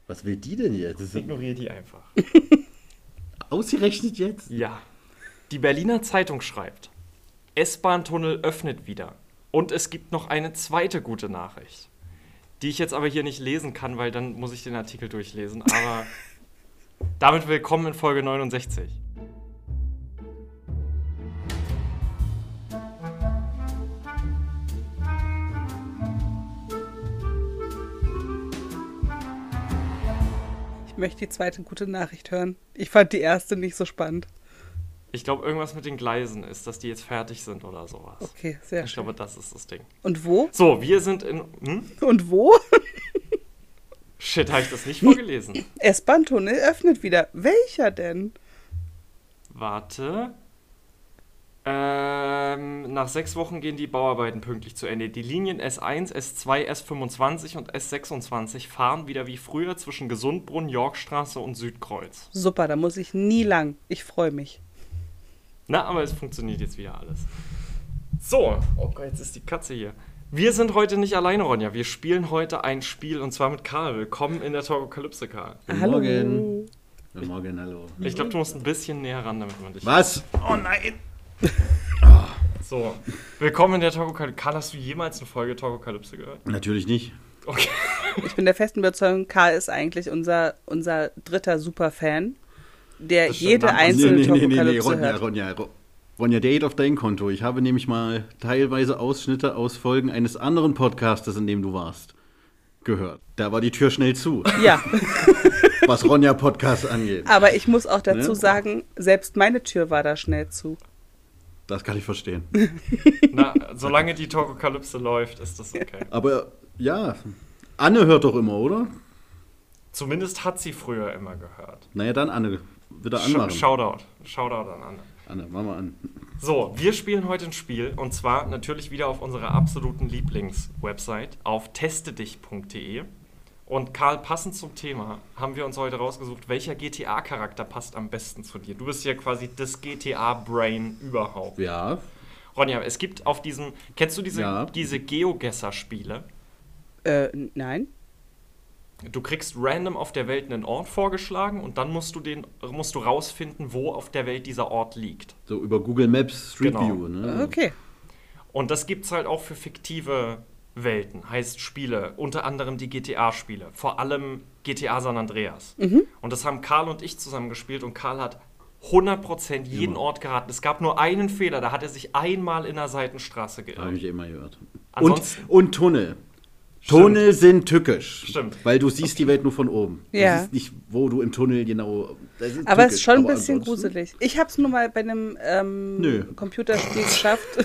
Was will die denn jetzt? Ignoriere die einfach. Ausgerechnet jetzt? Ja. Die Berliner Zeitung schreibt, S-Bahn-Tunnel öffnet wieder. Und es gibt noch eine zweite gute Nachricht, die ich jetzt aber hier nicht lesen kann, weil dann muss ich den Artikel durchlesen. Aber damit willkommen in Folge 69. Ich möchte die zweite gute Nachricht hören. Ich fand die erste nicht so spannend. Ich glaube, irgendwas mit den Gleisen ist, dass die jetzt fertig sind oder sowas. Okay, sehr Ich schön. glaube, das ist das Ding. Und wo? So, wir sind in... Und wo? Shit, habe ich das nicht vorgelesen? S-Bahn-Tunnel öffnet wieder. Welcher denn? Warte. Nach 6 Wochen gehen die Bauarbeiten pünktlich zu Ende. Die Linien S1, S2, S25 und S26 fahren wieder wie früher zwischen Gesundbrunn, Yorkstraße und Südkreuz. Super, da muss ich nie lang. Ich freue mich. Na, aber es funktioniert jetzt wieder alles. So, oh Gott, jetzt ist die Katze hier. Wir sind heute nicht alleine, Ronja. Wir spielen heute ein Spiel und zwar mit Karl. Willkommen in der Talkokalypse, Karl. Guten Hallo. Morgen. Guten Morgen, hallo. Ich glaube, du musst ein bisschen näher ran, damit man dich... Was? Oh nein! So, willkommen in der Talkokalypse. Karl, hast du jemals eine Folge Talkokalypse gehört? Natürlich nicht. Okay. Ich bin der festen Überzeugung, Karl ist eigentlich unser dritter Superfan, der Das stimmt. jede einzelne Talkokalypse Ronja, hört. Ronja, der geht auf dein Konto. Ich habe nämlich mal teilweise Ausschnitte aus Folgen eines anderen Podcastes, in dem du warst, gehört. Da war die Tür schnell zu, Ja, was Ronja-Podcast angeht. aber ich muss auch dazu Ne? sagen, selbst meine Tür war da schnell zu. Das kann ich verstehen. Na, solange die Talkokalypse läuft, ist das okay. Aber ja, Anne hört doch immer, oder? Zumindest hat sie früher immer gehört. Naja, dann Anne, wieder anmachen. Shoutout an Anne. Anne, mach mal an. So, wir spielen heute ein Spiel und zwar natürlich wieder auf unserer absoluten Lieblingswebsite auf testedich.de. Und Karl, passend zum Thema haben wir uns heute rausgesucht, welcher GTA-Charakter passt am besten zu dir. Du bist ja quasi das GTA-Brain überhaupt. Ja, Ronja, es gibt auf diesem, kennst du Ja. diese GeoGuessr-Spiele? Nein. Du kriegst random auf der Welt einen Ort vorgeschlagen und dann musst du rausfinden, wo auf der Welt dieser Ort liegt. so über Google Maps Street Genau. View. Ne? Okay. Und das gibt's halt auch für fiktive Welten, heißt Spiele, unter anderem die GTA-Spiele, vor allem GTA San Andreas. Und das haben Karl und ich zusammen gespielt und Karl hat 100% jeden Ort geraten. Es gab nur einen Fehler, da hat er sich einmal in der Seitenstraße Habe geirrt. ich immer gehört. Ansonsten- Und Tunnel. Stimmt. Tunnel sind tückisch. Stimmt. Weil du siehst die Welt nur von oben. Ja. Du siehst nicht, wo du im Tunnel genau... das ist Aber es tückisch. ist schon ein Aber bisschen ansonsten- gruselig. Ich habe es nur mal bei einem Nö. Computerspiel geschafft,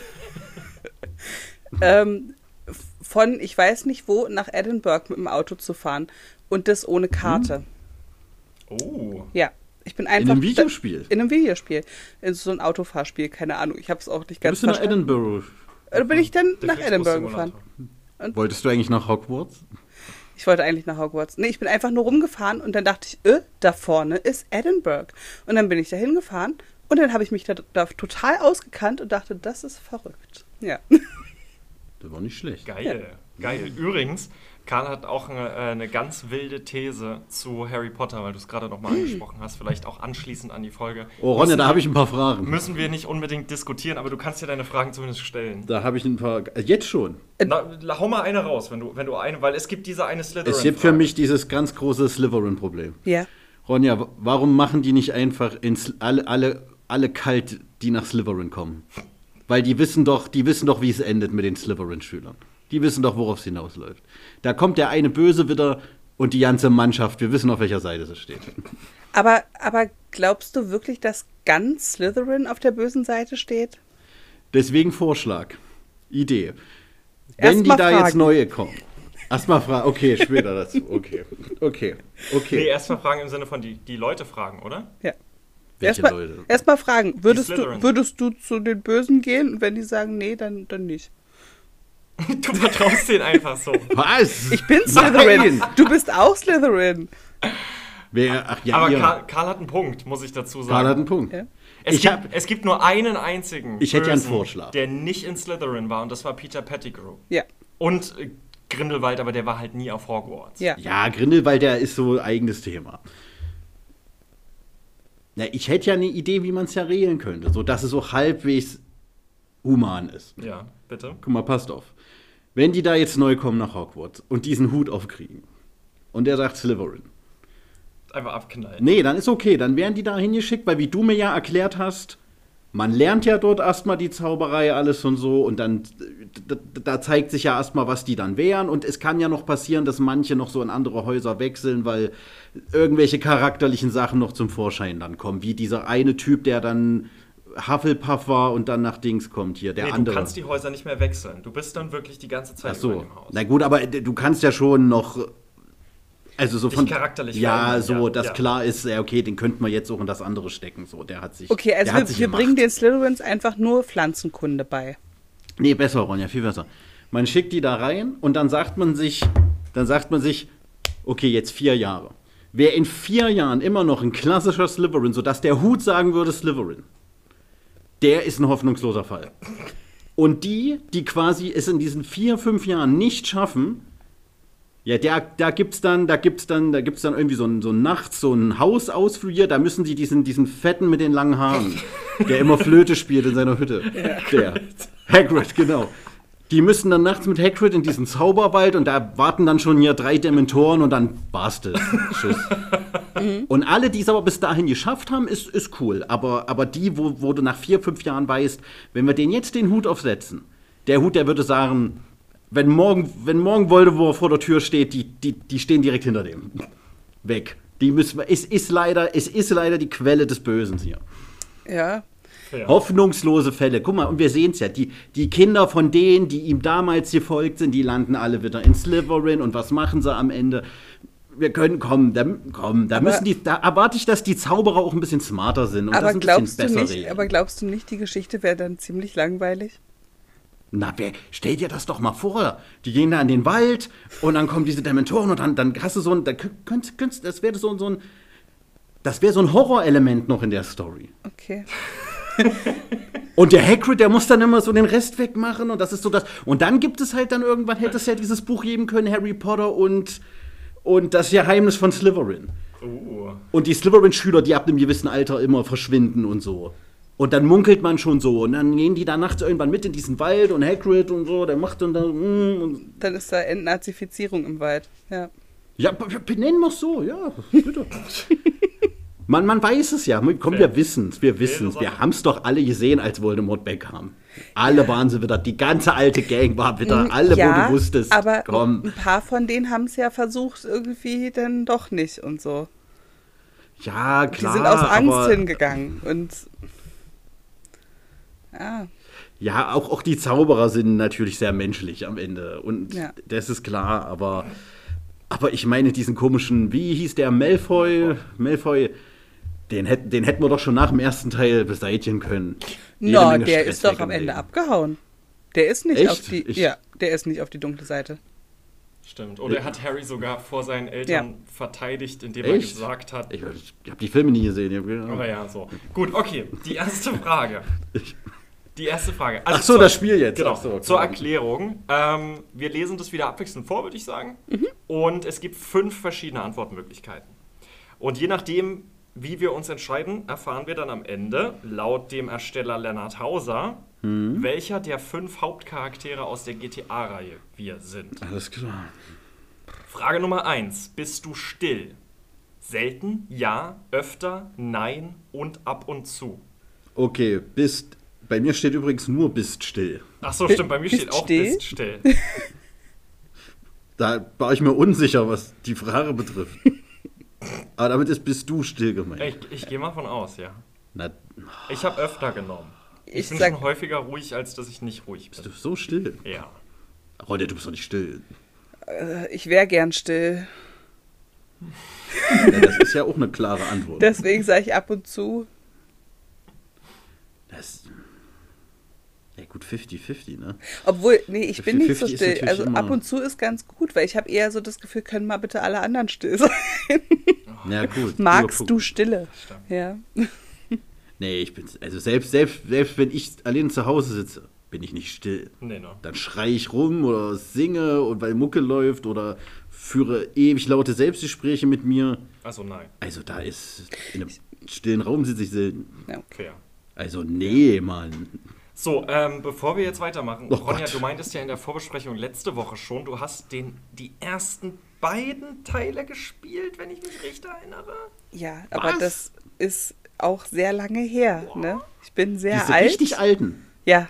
von ich weiß nicht wo nach Edinburgh mit dem Auto zu fahren und das ohne Karte. Oh. Ja, ich bin In einfach einem Videospiel. in einem Videospiel, in so ein Autofahrspiel, keine Ahnung. Ich habe es auch nicht Du ganz bist in verstanden. Edinburgh. Da bin ich dann Der nach Edinburgh Flixbus-Simulator. gefahren. Wolltest du eigentlich nach Hogwarts? Ich wollte eigentlich nach Hogwarts. Nee, ich bin einfach nur rumgefahren und dann dachte ich, da vorne ist Edinburgh. Und dann bin ich da hingefahren und dann habe ich mich da total ausgekannt und dachte, das ist verrückt. Ja. Das war nicht schlecht. Geil, geil. Übrigens, Karl hat auch eine ganz wilde These zu Harry Potter, weil du es gerade nochmal angesprochen hast, vielleicht auch anschließend an die Folge. Oh, Ronja, da habe ich ein paar Fragen. Müssen wir nicht unbedingt diskutieren, aber du kannst ja deine Fragen zumindest stellen. Da habe ich ein paar... Jetzt schon. Na, hau mal eine raus, wenn du eine, weil es gibt diese eine Slytherin. Es gibt für mich dieses ganz große Slytherin-Problem. Ja. Ronja, warum machen die nicht einfach alle kalt, die nach Slytherin kommen? Weil die wissen doch, wie es endet mit den Slytherin-Schülern. Die wissen doch, worauf es hinausläuft. Da kommt der eine Böse wieder und die ganze Mannschaft, wir wissen, auf welcher Seite sie steht. Aber glaubst du wirklich, dass ganz Slytherin auf der bösen Seite steht? Deswegen Vorschlag, Idee. Wenn Erst die mal da fragen. jetzt neue kommen. Erstmal fragen, okay, später dazu. Okay. Nee, erstmal fragen im Sinne von die Leute fragen, oder? Ja. Welche Leute? Erstmal fragen, würdest Slytherins. du zu den Bösen gehen? Und wenn die sagen, nee, dann nicht. Du vertraust denen einfach so. Was? Ich bin Slytherin. Du bist auch Slytherin. Ach ja, Aber ihr. Karl hat einen Punkt, muss ich dazu sagen. Karl hat einen Punkt. Ja. Es gibt nur einen einzigen Ich hätte ja einen Bösen, Vorschlag. der nicht in Slytherin war und das war Peter Pettigrew. Ja. Und Grindelwald, aber der war halt nie auf Hogwarts. Ja. Ja, Grindelwald, der ist so eigenes Thema. Na, ich hätte ja eine Idee, wie man es ja regeln könnte, so dass es so halbwegs human ist. Ja, bitte. Guck mal, passt auf. Wenn die da jetzt neu kommen nach Hogwarts und diesen Hut aufkriegen und der sagt Slytherin. Einfach abknallen. Nee, dann ist okay, dann werden die da hingeschickt, weil wie du mir ja erklärt hast, man lernt ja dort erstmal die Zauberei, alles und so und dann, da zeigt sich ja erstmal, was die dann wären und es kann ja noch passieren, dass manche noch so in andere Häuser wechseln, weil irgendwelche charakterlichen Sachen noch zum Vorschein dann kommen, wie dieser eine Typ, der dann Hufflepuff war und dann nach Dings kommt hier, der andere. Du kannst die Häuser nicht mehr wechseln. Du bist dann wirklich die ganze Zeit Ach so. über dem Haus. Na gut, aber du kannst ja schon noch, also so von Dich charakterlich ja, verändern, so, ja, dass ja. klar ist, ja, okay, den könnte man jetzt auch in das andere stecken, so, der hat sich Okay, also der hat sich wir gemacht. bringen den Slytherins einfach nur Pflanzenkunde bei. Nee, besser, Ronja, viel besser. Man schickt die da rein und dann sagt man sich, okay, jetzt 4 Jahre. Wer in 4 Jahren immer noch ein klassischer Slytherin, sodass der Hut sagen würde Slytherin, der ist ein hoffnungsloser Fall. Und die quasi es in diesen 4, 5 Jahren nicht schaffen, ja, da gibt's dann irgendwie so ein nachts so ein Hausausflug, da müssen sie diesen Fetten mit den langen Haaren, der immer Flöte spielt in seiner Hütte. Der Hagrid, genau. Die müssen dann nachts mit Hagrid in diesen Zauberwald und da warten dann schon hier 3 Dementoren und dann war's das. Tschüss. Und alle, die es aber bis dahin geschafft haben, ist cool. Aber die, wo du nach 4, 5 Jahren weißt, wenn wir denen jetzt den Hut aufsetzen, der Hut, der würde sagen, wenn morgen Voldemort vor der Tür steht, die stehen direkt hinter dem. Weg. Es ist leider die Quelle des Bösen hier. Ja. Ja. Hoffnungslose Fälle. Guck mal, und wir sehen es ja. Die Kinder von denen, die ihm damals gefolgt sind, die landen alle wieder in Slytherin. Und was machen sie am Ende? Wir können da erwarte ich, dass die Zauberer auch ein bisschen smarter sind und Aber das ein bisschen besser regeln. glaubst du nicht, die Geschichte wäre dann ziemlich langweilig? Na, stell dir das doch mal vor. Die gehen da in den Wald und dann kommen diese Dementoren und dann hast du so ein, das wäre so ein Horrorelement noch in der Story. Okay. Und der Hagrid, der muss dann immer so den Rest wegmachen und das ist so das. Und dann gibt es halt dann irgendwann, hätte es ja dieses Buch geben können, Harry Potter und das Geheimnis von Slytherin. Und die Slytherin-Schüler, die ab einem gewissen Alter immer verschwinden und so. Und dann munkelt man schon so. Und dann gehen die da nachts irgendwann mit in diesen Wald und Hagrid und so, der macht dann und Dann ist da Entnazifizierung im Wald. Ja. ja, benennen wir es so, ja, bitte. Man weiß es ja. Komm, wir wissen es. Wir haben es doch alle gesehen, als Voldemort wegkam. Alle waren sie wieder, die ganze alte Gang war wieder, alle, ja, wo du wusstest, aber komm. ein paar von denen haben es ja versucht, irgendwie dann doch nicht und so. Ja, klar. Die sind aus Angst aber, hingegangen und ja. Ja, auch die Zauberer sind natürlich sehr menschlich am Ende. Und Ja. das ist klar, aber ich meine, diesen komischen, wie hieß der, Malfoy, den hätten wir doch schon nach dem ersten Teil beseitigen können. Jede No, Menge der Stress ist doch weg am im Ende Leben. abgehauen. Der ist nicht Echt? auf die der ist nicht auf die dunkle Seite. Stimmt. Und er hat Harry sogar vor seinen Eltern verteidigt, indem er Echt? gesagt hat. Ich habe die Filme nie gesehen. Aber ja, so. Gut, okay. Die erste Frage. Also Ach so, das Spiel jetzt. Genau, Ach so, okay. zur Erklärung. Wir lesen das wieder abwechselnd vor, würde ich sagen. Und es gibt 5 verschiedene Antwortmöglichkeiten. Und je nachdem, wie wir uns entscheiden, erfahren wir dann am Ende, laut dem Ersteller Lennart Hauser, welcher der 5 Hauptcharaktere aus der GTA-Reihe wir sind. Alles klar. Frage Nummer 1. Bist du still? Selten, ja, öfter, nein und ab und zu. Okay, bei mir steht übrigens nur bist still. Ach so, stimmt, bei mir Bist steht auch still? bist still. Da war ich mir unsicher, was die Frage betrifft. Aber damit bist du still gemeint. Ich gehe mal von aus, ja. Na, Ich habe öfter genommen. Ich Ich bin sag- schon häufiger ruhig, als dass ich nicht ruhig bist bin. du so still? Ja. Ronja, du bist doch nicht still. Ich wäre gern still. Ja, das ist ja auch eine klare Antwort. Deswegen sage ich ab und zu. Ja gut, 50-50, ne? Obwohl, nee, ich bin nicht so 50-50 ist still. natürlich Also immer- ab und zu ist ganz gut, weil ich habe eher so das Gefühl, können mal bitte alle anderen still sein. Ja gut. Magst du Stille? Ja. Nee, ich bin, also selbst wenn ich allein zu Hause sitze, bin ich nicht still. Nee, ne. Dann schreie ich rum oder singe, und weil Mucke läuft oder führe ewig laute Selbstgespräche mit mir. Also nein. Also da ist, in einem stillen Raum sitze ich selten. Ja. Fair. Also nee, Mann. So, bevor wir jetzt weitermachen, Oh Ronja, Gott. du meintest ja in der Vorbesprechung letzte Woche schon, du hast die ersten beiden Teile gespielt, wenn ich mich richtig erinnere. Ja, aber Was? das ist auch sehr lange her. Ne? Ich bin sehr Diese alt. richtig alten. Ja.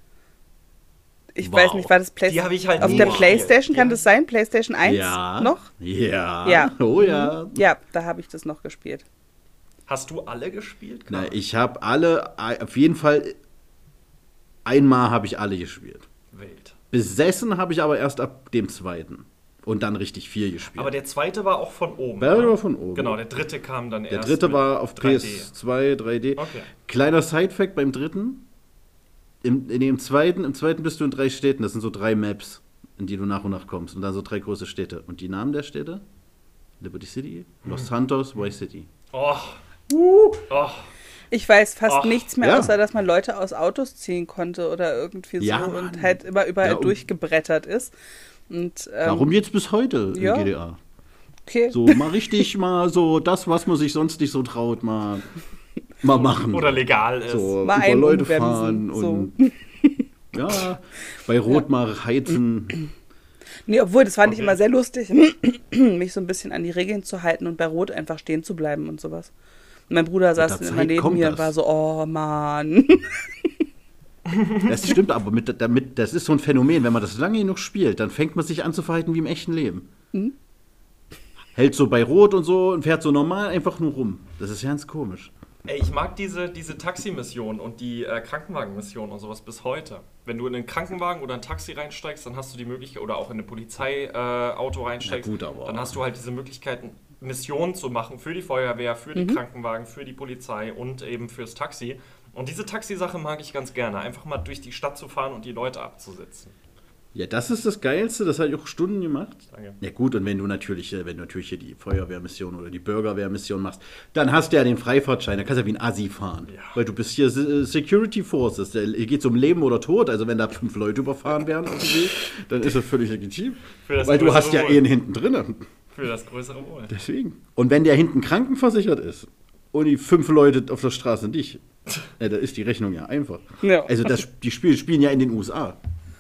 Ich Wow. weiß nicht, war das Die habe ich halt auf nie der gespielt. Playstation? Kann Ja. das sein? Playstation 1 Ja. noch? Ja. Ja. Oh ja. Ja, da habe ich das noch gespielt. Hast du alle gespielt? Na, Karl? ich habe alle, auf jeden Fall, einmal habe ich alle gespielt. Wild. Besessen habe ich aber erst ab dem zweiten. Und dann richtig viel gespielt. Aber der zweite war auch von oben. Der ne? war von oben. Genau, der dritte kam dann Der erst. dritte mit war auf 3D. PS2, 3D. Okay. Kleiner Sidefact beim dritten. Im zweiten bist du in 3 Städten. Das sind so 3 Maps, in die du nach und nach kommst. Und dann so 3 große Städte. Und die Namen der Städte? Liberty City, Los Santos, Vice City. Oh. Oh. Ich weiß fast Ach, nichts mehr, ja. außer dass man Leute aus Autos ziehen konnte oder irgendwie so Ja, und Mann. halt immer überall Ja, und- durchgebrettert ist. Und, Darum geht's bis heute ja. in GDA. okay. So mal richtig mal so das, was man sich sonst nicht so traut, mal machen. Oder legal ist. so Mal über einen Leute umbremsen, fahren so. und ja, bei Rot mal heizen. Nee, obwohl, das fand ich Okay. immer sehr lustig, mich so ein bisschen an die Regeln zu halten und bei Rot einfach stehen zu bleiben und sowas. Und mein Bruder saß der dann immer Zeit neben kommt mir das. und war so, oh Mann. Das stimmt aber, das ist so ein Phänomen, wenn man das lange genug spielt, dann fängt man sich an zu verhalten wie im echten Leben. Hält so bei Rot und so und fährt so normal einfach nur rum. Das ist ganz komisch. Ey, ich mag diese Taxi-Mission und die Krankenwagen-Mission und sowas bis heute. Wenn du in einen Krankenwagen oder ein Taxi reinsteigst, dann hast du die Möglichkeit, oder auch in ein Polizeiauto reinsteigst, Na gut, aber- dann hast du halt diese Möglichkeiten, Missionen zu machen für die Feuerwehr, für die Krankenwagen, für die Polizei und eben fürs Taxi. Und diese Taxisache mag ich ganz gerne, einfach mal durch die Stadt zu fahren und die Leute abzusetzen. Ja, das ist das Geilste, das habe ich auch Stunden gemacht. Danke. Ja gut, und wenn du natürlich hier die Feuerwehrmission oder die Bürgerwehrmission machst, dann hast du ja den Freifahrtschein, da kannst du ja wie ein Assi fahren. Ja. Weil du bist hier Security Forces, hier geht es um Leben oder Tod, also wenn da 5 Leute überfahren werden auf dem Weg, dann ist das völlig legitim. Für das Weil du hast ja größere Wohl. einen hinten drin. Für das größere Wohl. Deswegen. Und wenn der hinten krankenversichert ist und die 5 Leute auf der Straße nicht, da ist die Rechnung ja einfach. Ja. Also die Spiele spielen ja in den USA.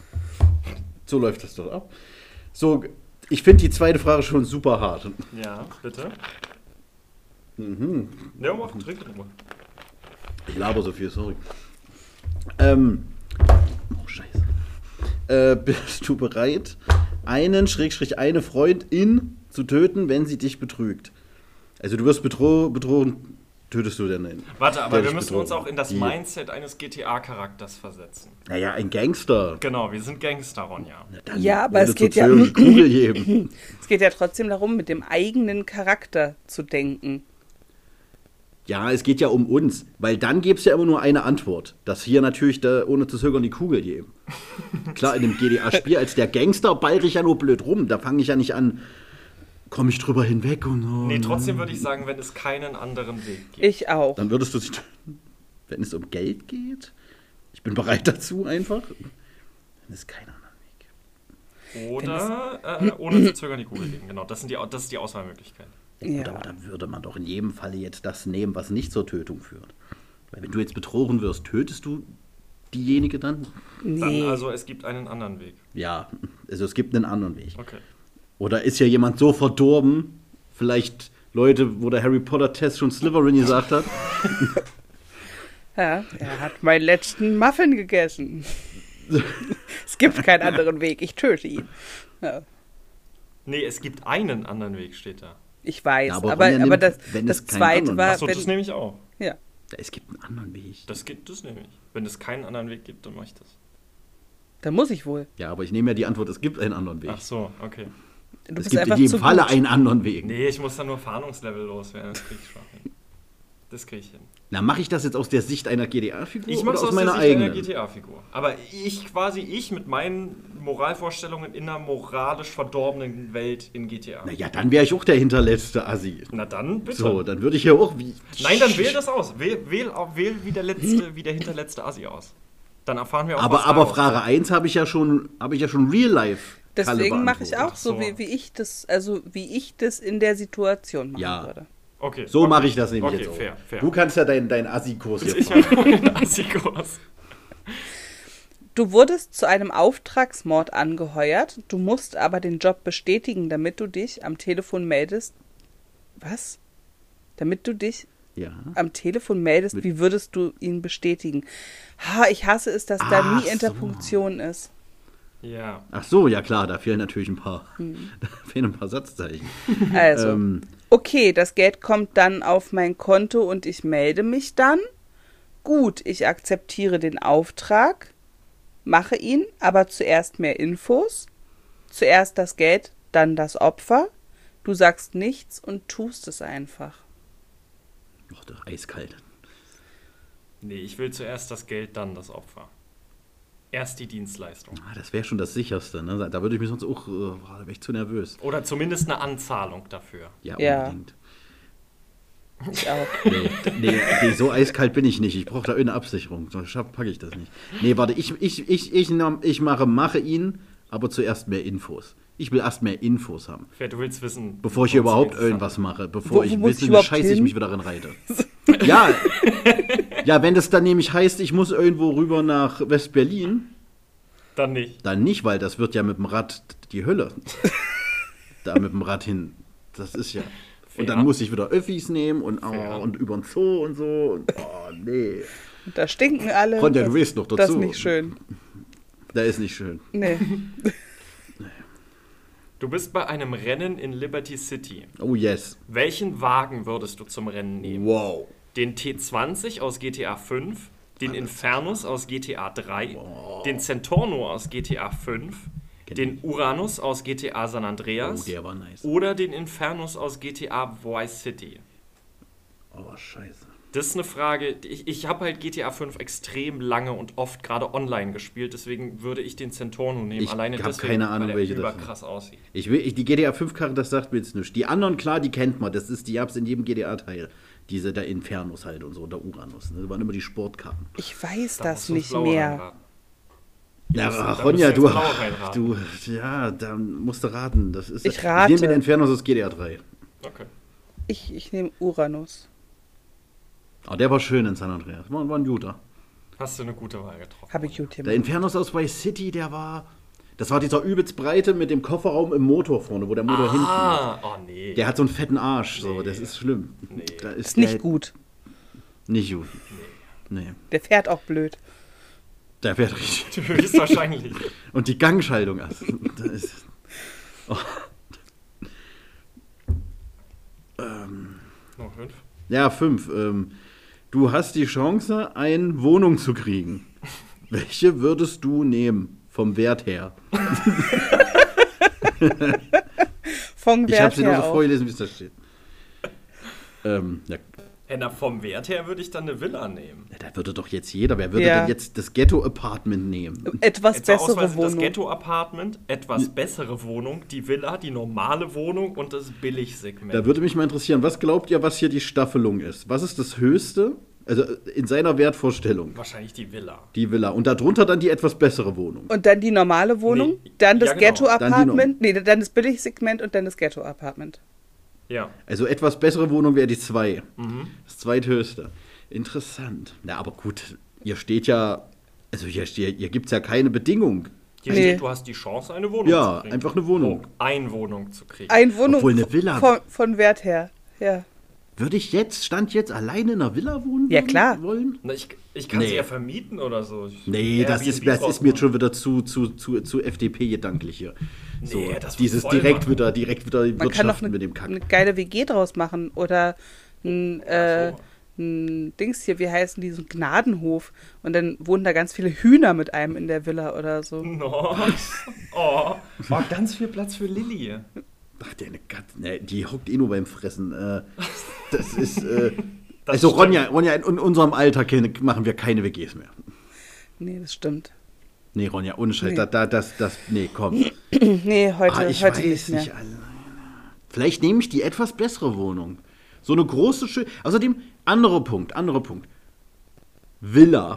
So läuft das doch ab. So, ich finde die zweite Frage schon super hart. Ja, bitte. Ja, mach, trink doch mal. Ich laber so viel, sorry. Oh, scheiße. Bist du bereit, eine Freundin zu töten, wenn sie dich betrügt? Also du wirst betrogen, tötest du denn einen? Warte, aber der wir dich müssen uns betrogen. auch in das Die- Mindset eines GTA-Charakters versetzen. Naja, ein Gangster. Genau, wir sind Gangster, Ronja. Na dann Ja, aber würde es geht zur ja- Zählung die Kugel geben. Es geht ja trotzdem darum, mit dem eigenen Charakter zu denken. Ja, es geht ja um uns, weil dann gäbe es ja immer nur eine Antwort. Dass hier natürlich da ohne zu zögern die Kugel geben. Klar, in dem GDA-Spiel als der Gangster ballte ich ja nur blöd rum. Da fange ich ja nicht an, komme ich drüber hinweg und so. Nee, trotzdem würde ich sagen, wenn es keinen anderen Weg gibt. Ich auch. Dann würdest du sie töten. Wenn es um Geld geht, ich bin bereit dazu einfach. Dann ist kein anderer Weg. Oder ohne zu zögern die Kugel geben. Genau, das ist die Auswahlmöglichkeit. Ja. Aber dann würde man doch in jedem Falle jetzt das nehmen, was nicht zur Tötung führt. Weil wenn du jetzt betrogen wirst, tötest du diejenige dann? Nee. Dann also, es gibt einen anderen Weg. Ja, also es gibt einen anderen Weg. Okay. Oder ist ja jemand so verdorben, vielleicht Leute, wo der Harry Potter-Test schon Slytherin gesagt hat. Ja, er hat meinen letzten Muffin gegessen. Es gibt keinen anderen Weg, ich töte ihn. Ja, Nee, es gibt einen anderen Weg, steht da. ich weiß, Ja, aber aber, Ronja aber nimmt, das, wenn das es keinen zweite anderen- war, Achso, das wenn, nehme ich auch. ja, Es gibt einen anderen Weg. Das nehme ich. Wenn es keinen anderen Weg gibt, dann mache ich das. dann muss ich wohl. Ja, aber ich nehme ja die Antwort, es gibt einen anderen Weg. Ach so, okay. Du Es bist gibt einfach in jedem zu Falle gut. einen anderen Weg. Nee, ich muss dann nur Fahndungslevel loswerden. Das kriege ich schon hin. Das kriege ich hin. Na, mache ich das jetzt aus der Sicht einer GDA-Figur Ich oder mache es aus aus meiner der Sicht einer eigenen? GTA-Figur. Aber ich mit meinen Moralvorstellungen in einer moralisch verdorbenen Welt in GTA. Naja, dann wäre ich auch der hinterletzte Assi. Na dann, bitte. So, dann würde ich ja auch wie... Nein, dann wähl das aus. Wähl wie der hinterletzte Assi aus. Dann erfahren wir auch, Aber, was aber daraus Frage 1 habe ich ja schon real life. Deswegen mache ich auch Ach so, so. wie ich das in der Situation machen Ja. würde. Okay. So okay. mache ich das nämlich Okay, jetzt auch. fair. Du kannst ja deinen Assi-Kurs jetzt Ich machen. habe einen Assi-Kurs. Du wurdest zu einem Auftragsmord angeheuert, du musst aber den Job bestätigen, damit du dich am Telefon meldest. Was? Damit du dich Ja. am Telefon meldest, wie würdest du ihn bestätigen? Ich hasse es, dass da Ach nie Interpunktion ist. Ja. Ach so, ja klar, da fehlen natürlich ein paar. Da fehlen ein paar Satzzeichen. Also, okay, das Geld kommt dann auf mein Konto und ich melde mich dann. Gut, ich akzeptiere den Auftrag, mache ihn, aber zuerst mehr Infos. Zuerst das Geld, dann das Opfer. Du sagst nichts und tust es einfach. Och, das eiskalt. Nee, ich will zuerst das Geld, dann das Opfer. Erst die Dienstleistung. Das wäre schon das Sicherste. Ne? Da würde ich mich sonst auch, da wäre ich zu nervös. Oder zumindest eine Anzahlung dafür. Ja, Ja. unbedingt. Ich auch. Nee, so eiskalt bin ich nicht. Ich brauche da irgendeine Absicherung. So packe ich das nicht. Nee, warte, ich mache ihn, aber zuerst mehr Infos. Ich will erst mehr Infos haben. Fair, du willst wissen, Bevor ich hier worum es überhaupt geht. irgendwas mache. Bevor ich muss ich wisse, wie überhaupt scheiße ich hin? mich wieder reinreite. Ja. Ja, wenn das dann nämlich heißt, ich muss irgendwo rüber nach West-Berlin, Dann nicht. dann nicht, weil das wird ja mit dem Rad die Hölle. Da mit dem Rad hin. Das ist ja. Und dann Fair. muss ich wieder Öffis nehmen und, Fair. und über den Zoo und so. Und, nee. Und da stinken alle. Ronja, du weißt noch dazu. Das ist nicht schön. Da ist nicht schön. Nee. Du bist bei einem Rennen in Liberty City. Oh yes. Welchen Wagen würdest du zum Rennen nehmen? Wow. Den T20 aus GTA 5, den Infernus aus GTA 3, den Centorno aus GTA 5, den Uranus aus GTA San Andreas Oh, der war nice. oder den Infernus aus GTA Vice City? Oh, scheiße. Das ist eine Frage, ich habe halt GTA 5 extrem lange und oft gerade online gespielt, deswegen würde ich den Centorno nehmen. Ich Alleine hab deswegen, keine Ahnung, weil welche der das sind. überkrass aussieht. Die GTA 5-Karre, das sagt mir jetzt nichts. Die anderen, klar, die kennt man. Die gab es in jedem GTA-Teil. Diese, der Infernus halt und so, der Uranus. Ne? Das waren immer die Sportkarten. Ich weiß Da das musst du nicht Blaue mehr. reinraten. Ja, Da musst Ronja, du jetzt Blaue reinraten. ja, da musst du raten. Das ist, Ich rate. nehme den Infernus aus GTA 3. Okay. Ich nehme Uranus. Oh, der war schön in San Andreas. War ein guter. Hast du eine gute Wahl getroffen. Habe ich gut Der gemacht. Infernus aus Vice City, das war dieser übelst breite mit dem Kofferraum im Motor vorne, wo der Motor hinten ist. Oh nee. Der hat so einen fetten Arsch, so, Nee. das ist schlimm. Nee. Da Ist der nicht gut. Nicht gut. Nee. Der fährt auch blöd. Der fährt richtig. Höchstwahrscheinlich. Und die Gangschaltung, also, da ist. Oh. Noch 5. Ja, 5. Du hast die Chance, eine Wohnung zu kriegen. Welche würdest du nehmen? Vom Wert her. Vom Ich habe Wert sie nur so her auch. vorgelesen, wie es da steht. Ja, Vom Wert her würde ich dann eine Villa nehmen. da würde doch jetzt jeder. Wer würde Ja. denn jetzt das Ghetto-Apartment nehmen? Etwas Zur Auswahl bessere sind das Wohnung. Ghetto-Apartment, etwas bessere Wohnung, die Villa, die normale Wohnung und das Billigsegment. Da würde mich mal interessieren, was glaubt ihr, was hier die Staffelung ist? Was ist das Höchste? Also in seiner Wertvorstellung. Wahrscheinlich die Villa. Die Villa. Und darunter dann die etwas bessere Wohnung. Und dann die normale Wohnung, Nee, dann das ja, genau. Ghetto-Apartment, dann das Billigsegment und dann das Ghetto-Apartment. Ja. Also etwas bessere Wohnung wäre die 2. Das zweithöchste. Interessant. Na, aber gut, ihr steht ja, also hier gibt es ja keine Bedingung. Hier Nee. steht, du hast die Chance, eine Wohnung Ja, zu kriegen. einfach eine Wohnung. Eine Wohnung zu kriegen. Eine Wohnung Obwohl eine Villa- von Wert her. Ja. Würde ich Stand jetzt alleine in einer Villa wohnen Ja, klar. wollen? Na, ich kann Nee. sie ja vermieten oder so. Nee, das ist mir jetzt schon wieder zu FDP-gedanklich hier. So, Nee, das wird dieses voll direkt machen. wieder Man kann doch wirtschaften mit dem Kack. eine geile WG draus machen oder ein Dings hier, wie heißen die, so ein Gnadenhof. Und dann wohnen da ganz viele Hühner mit einem in der Villa oder so. No. Oh, ganz viel Platz für Lilly. Ach, die hockt eh nur beim Fressen. Das ist. Das Also stimmt. Ronja, in unserem Alter machen wir keine WGs mehr. Nee, das stimmt. Nee, Ronja, ohne Scheiß. Nee. Nee, komm. Nee, heute Ich nicht weiß mehr. nicht. Vielleicht nehme ich die etwas bessere Wohnung. So eine große, schöne. Außerdem, anderer Punkt. Villa.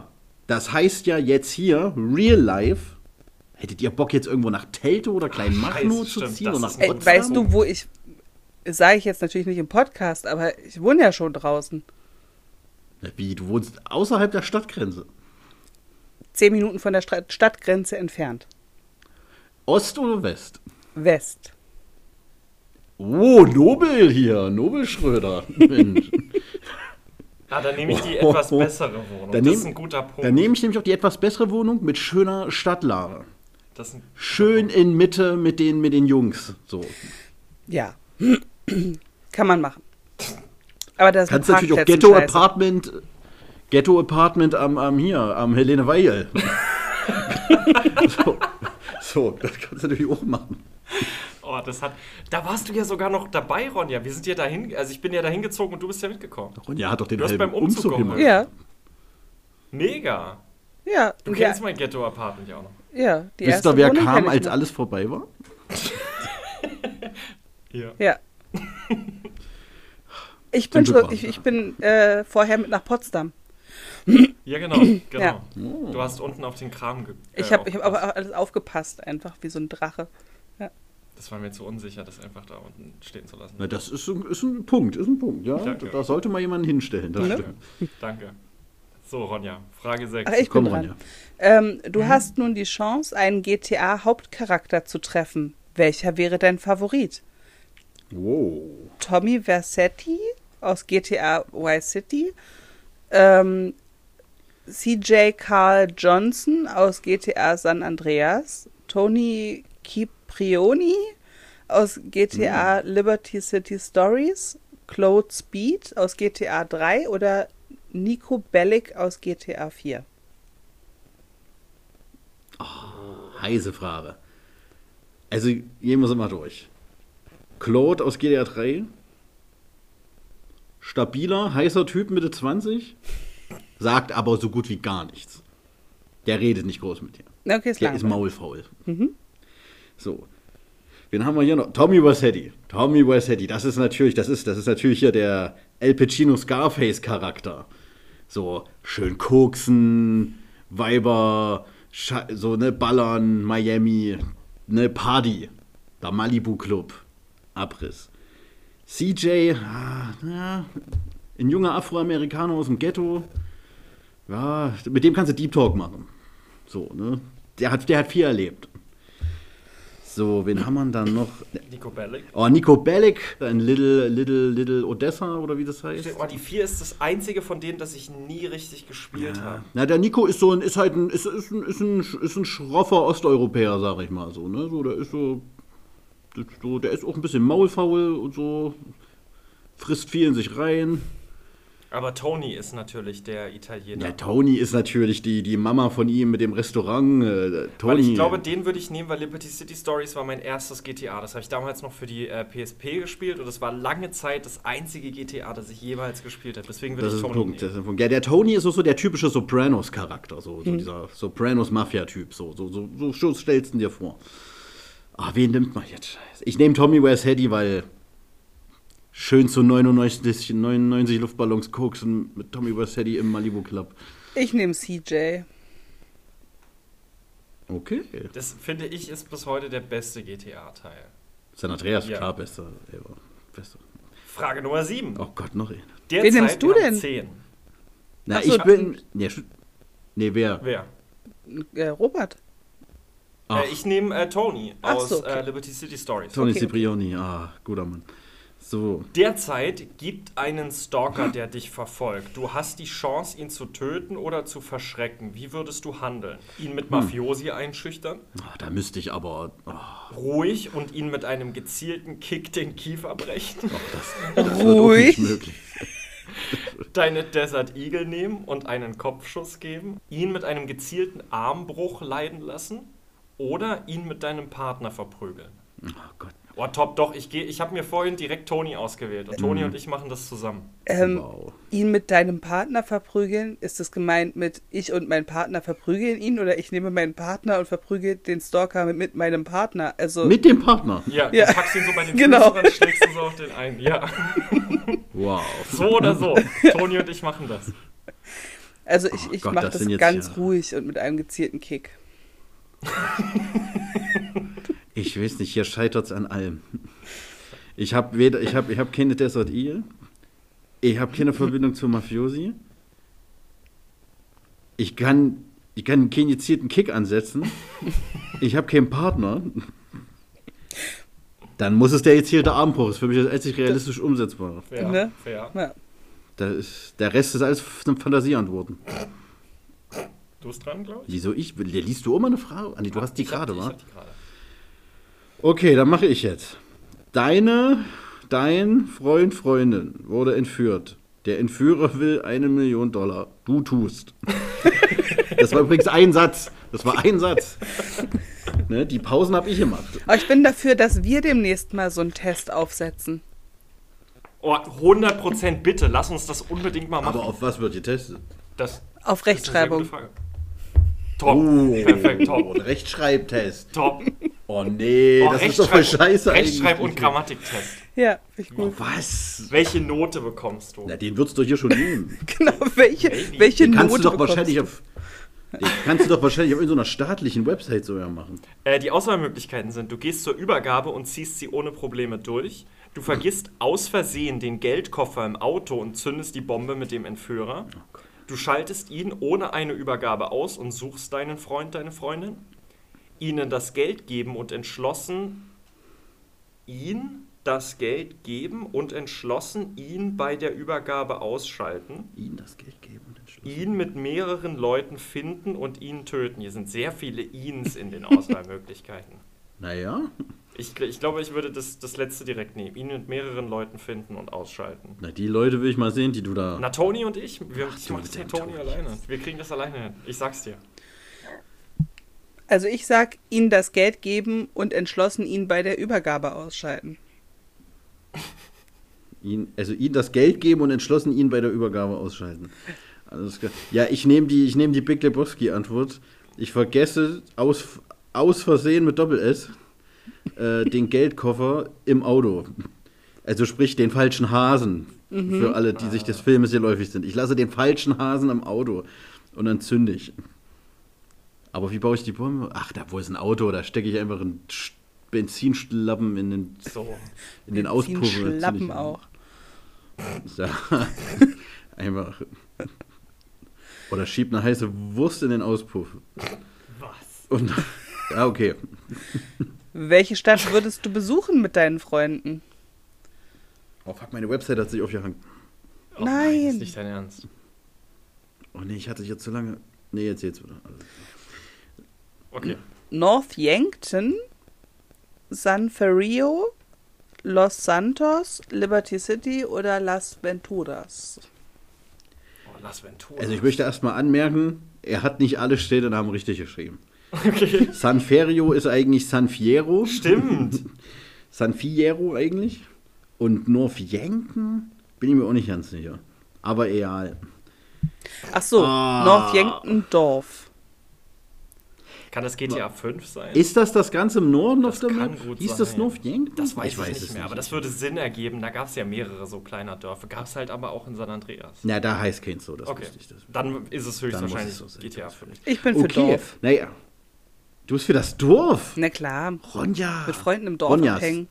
Das heißt ja jetzt hier, Real Life, hättet ihr Bock jetzt irgendwo nach Teltow oder Kleinmachnow zu stimmt, ziehen das oder ist nach ein Potsdam? Weißt du, wo ich, sage ich jetzt natürlich nicht im Podcast, aber ich wohne ja schon draußen. Wie, du wohnst außerhalb der Stadtgrenze? 10 Minuten von der Stadtgrenze entfernt. Ost oder West? West. Oh, Nobel hier, Nobel Schröder. Mensch. Dann nehme ich die etwas bessere Wohnung. Dann Das ist ein guter Punkt. Dann nehme ich nämlich auch die etwas bessere Wohnung mit schöner Stadtlage. Das ist ein Schön in Mitte mit den Jungs. So. Ja. Kann man machen. Aber das Kannst natürlich auch Ghetto-Apartment am Helene Weil. so, das kannst du natürlich auch machen. Oh, da warst du ja sogar noch dabei, Ronja. Wir sind ja dahin, also ich bin ja dahin gezogen und du bist ja mitgekommen. Ronja hat doch den Du hast halben beim Umzug gemacht. geholfen. Ja. Mega. Ja. Du kennst mein Ghetto-Apartment ja auch noch. Ja. Die Wisst erste ihr, wer Wohnung kam, kenn ich als noch. alles vorbei war? Ja. Ja. Ich bin, Zum Glück ich bin vorher mit nach Potsdam. Ja, genau. Ja. Du hast unten auf den Kram Ich hab aber alles aufgepasst, einfach wie so ein Drache. Das war mir zu unsicher, das einfach da unten stehen zu lassen. Na, das ist ein Punkt, ja. Danke. Da sollte mal jemanden hinstellen. Das Ne? stimmt. Danke. So, Ronja, Frage 6. Ach, ich bin Komm, dran. Ronja. Du hast nun die Chance, einen GTA-Hauptcharakter zu treffen. Welcher wäre dein Favorit? Wow. Tommy Vercetti aus GTA Vice City, CJ Carl Johnson aus GTA San Andreas, Tony Cipriani aus GTA Liberty City Stories, Claude Speed aus GTA 3 oder Nico Bellic aus GTA 4? Heiße Frage. Also, gehen wir sie mal durch. Claude aus GTA 3. Stabiler, heißer Typ, Mitte 20. Sagt aber so gut wie gar nichts. Der redet nicht groß mit dir. Okay, ist Der lang. ist maulfaul. So. Wen haben wir hier noch? Tommy Vercetti. Tommy Vercetti, das ist natürlich hier der El Pacino Scarface-Charakter. So, schön koksen, Weiber, so, ne, ballern, Miami, ne, Party. Der Malibu Club. Abriss. CJ, ein junger Afroamerikaner aus dem Ghetto. Ja, mit dem kannst du Deep Talk machen. So, ne? Der hat viel erlebt. So, wen haben wir dann noch? Nico Bellic. Oh, Nico Bellic, ein Little Odessa oder wie das heißt. Oh, die 4 ist das einzige von denen, das ich nie richtig gespielt habe. Na, der Nico ist ein schroffer Osteuropäer, sag ich mal so, ne? So, der ist auch ein bisschen maulfaul und so, frisst viel in sich rein. Aber Tony ist natürlich der Italiener. Ja, Tony ist natürlich die Mama von ihm mit dem Restaurant. Tony. Weil ich glaube, den würde ich nehmen, weil Liberty City Stories war mein erstes GTA. Das habe ich damals noch für die PSP gespielt und es war lange Zeit das einzige GTA, das ich jeweils gespielt habe. Deswegen würde Das ich ist ein Tony Punkt. nehmen. Das ist ein Punkt. Ja, der Tony ist so der typische Sopranos-Charakter, so dieser Sopranos-Mafia-Typ. So stellst du dir vor. Wen nimmt man jetzt? Ich nehme Tommy Vercetti, weil schön zu 99 Luftballons koksen mit Tommy Vercetti im Malibu Club. Ich nehme CJ. Okay. Das finde ich ist bis heute der beste GTA-Teil. San Andreas, Ja. klar, bester. Frage Nummer 7. Oh Gott, noch ein. Wen nimmst du wir haben denn? 10. Na, Ach so, ich bin. Wer? Wer? Robert. Ach, Ich nehme Tony Ach aus so, okay. Liberty City Stories. Tony okay. Cipriani, guter Mann. So. Derzeit gibt einen Stalker, der dich verfolgt. Du hast die Chance, ihn zu töten oder zu verschrecken. Wie würdest du handeln? Ihn mit Mafiosi einschüchtern? Da müsste ich aber. Ruhig und ihn mit einem gezielten Kick den Kiefer brechen? Das wird auch Ruhig. nicht möglich. Deine Desert Eagle nehmen und einen Kopfschuss geben? Ihn mit einem gezielten Armbruch leiden lassen? Oder ihn mit deinem Partner verprügeln? Oh Gott. Oh, top, doch. Ich habe mir vorhin direkt Tony ausgewählt. Und Tony und ich machen das zusammen. Wow. Ihn mit deinem Partner verprügeln? Ist das gemeint mit ich und mein Partner verprügeln ihn? Oder ich nehme meinen Partner und verprügel den Stalker mit meinem Partner? Also Mit dem Partner. Ja, Ja. du packst ihn so bei den Genau. Füßen, dann schlägst du so auf den einen. Ja, Wow. so oder so. Toni und ich machen das. Also Oh ich Gott, mache das das sind jetzt ganz ja- ruhig und mit einem gezielten Kick. Ich weiß nicht, hier scheitert es an allem. Ich habe keine Desert Eagle. Ich habe keine Verbindung zu Mafiosi. Ich kann keinen gezielten Kick ansetzen. Ich habe keinen Partner. Dann muss es der gezielte Armbruch. Das ist für mich das einzig realistisch umsetzbare. Fair, Ne? fair. Ja. Der Rest ist alles Fantasieantworten. Du bist dran, glaube ich? Wieso ich? Liest du immer eine Frage? Andi, du hast die Ich hab gerade, wa? Ich hab die gerade. Okay, dann mache ich jetzt. Dein Freund, Freundin wurde entführt. Der Entführer will $1 Million. Du tust. Das war übrigens ein Satz. Das war ein Satz. Ne, die Pausen habe ich gemacht. Aber ich bin dafür, dass wir demnächst mal so einen Test aufsetzen. Oh, 100% bitte, lass uns das unbedingt mal machen. Aber auf was wird getestet? Das Auf ist eine sehr Rechtschreibung. gute Frage. Top, perfekt, top. Ein Rechtschreibtest. Top. Oh nee, das ist doch voll scheiße Rechtschreib- eigentlich. und Grammatiktest. Ja, finde ich gut. Was? Welche Note bekommst du? Na, den würdest du hier schon nehmen. Genau, welche Maybe. Den kannst Note du doch bekommst wahrscheinlich du? auf. Den kannst du doch wahrscheinlich auf irgendeiner staatlichen Website sogar machen. Die Auswahlmöglichkeiten sind, du gehst zur Übergabe und ziehst sie ohne Probleme durch. Du vergisst aus Versehen den Geldkoffer im Auto und zündest die Bombe mit dem Entführer. Du schaltest ihn ohne eine Übergabe aus und suchst deinen Freund, deine Freundin. Ihnen das Geld geben und entschlossen ihn bei der Übergabe ausschalten. Ihnen das Geld geben und entschlossen. Ihn mit mehreren Leuten finden und ihn töten. Hier sind sehr viele Ihns in den Auswahlmöglichkeiten. Naja. Ich glaube, ich würde das letzte direkt nehmen. Ihn mit mehreren Leuten finden und ausschalten. Na, die Leute will ich mal sehen, die du da. Na, Toni und ich, ich du mache mit das mit dem Toni Toni. alleine. Wir kriegen das alleine hin. Ich sag's dir. Also ich sag, ihnen das Geld geben und entschlossen ihn bei der Übergabe ausschalten. Ihnen das Geld geben und entschlossen ihn bei der Übergabe ausschalten. Alles klar. Ja, ich nehme die Big Lebowski-Antwort. Ich vergesse aus Versehen mit Doppel-S den Geldkoffer im Auto. Also sprich den falschen Hasen. Für alle, die sich des Filmes geläufig sind. Ich lasse den falschen Hasen im Auto und dann zünde ich. Aber wie baue ich die Bombe? Ach, da wo ist ein Auto, da stecke ich einfach einen Benzinschlappen in den Auspuff. Schlappen auch. So. Einfach. Oder schiebt eine heiße Wurst in den Auspuff. Was? Und, ja, okay. Welche Stadt würdest du besuchen mit deinen Freunden? Oh, fuck, meine Website hat sich aufgehangen. Oh Nein. Das ist nicht dein Ernst. Oh nee, ich hatte jetzt zu lange. Nee, jetzt wieder. Okay. North Yankton, San Fierro, Los Santos, Liberty City oder Las Venturas? Oh, Las Venturas. Also ich möchte erstmal anmerken, er hat nicht alle Städtenamen richtig geschrieben. Okay. San Fierro ist eigentlich San Fierro. Stimmt. San Fierro eigentlich. Und North Yankton bin ich mir auch nicht ganz sicher. Aber egal. Ach so, North Yankton Dorf. Kann das GTA 5 sein? Ist das Ganze im Norden auf Das der kann Map? gut Hieß sein. das North Yankton? Das weiß ich es nicht mehr, aber das würde Sinn ergeben. Da gab es ja mehrere so kleiner Dörfer. Gab es halt aber auch in San Andreas. Ja, da heißt keins so, das Okay, wusste ich. Das. dann ist es höchstwahrscheinlich Dann muss es so sein. GTA 5. Ich bin für Dorf. Naja. Du bist für das Dorf? Na klar, Ronja. mit Freunden im Dorf Ronjas. abhängen.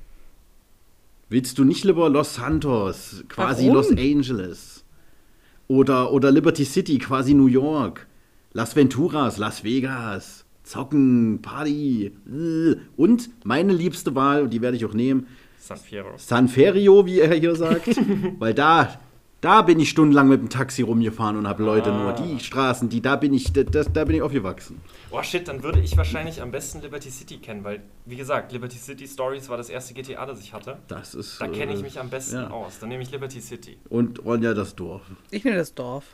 Willst du nicht lieber Los Santos, quasi Warum? Los Angeles? Oder Liberty City, quasi New York? Las Venturas, Las Vegas? Zocken, Party. Und meine liebste Wahl, und die werde ich auch nehmen, San Fierro. San Fierro, wie er hier sagt. Weil da bin ich stundenlang mit dem Taxi rumgefahren und habe Leute nur. Die Straßen, da bin ich aufgewachsen. Oh shit, dann würde ich wahrscheinlich am besten Liberty City kennen, weil, wie gesagt, Liberty City Stories war das erste GTA, das ich hatte. Das ist, Da kenne ich mich am besten ja. aus. Dann nehme ich Liberty City. Und Ronja das Dorf. Ich nehme das Dorf.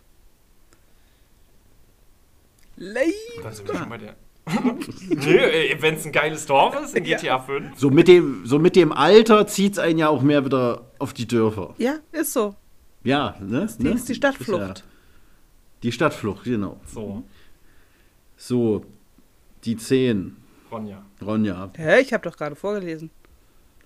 Dann sind wir schon bei der. Nö, wenn es ein geiles Dorf ist in GTA 5. So mit dem Alter zieht es einen ja auch mehr wieder auf die Dörfer. Ja, ist so. Ja, ne? Die ist die Stadtflucht. Ist ja die Stadtflucht, genau. So, die 10. Ronja. Ronja. Hä, ich habe doch gerade vorgelesen.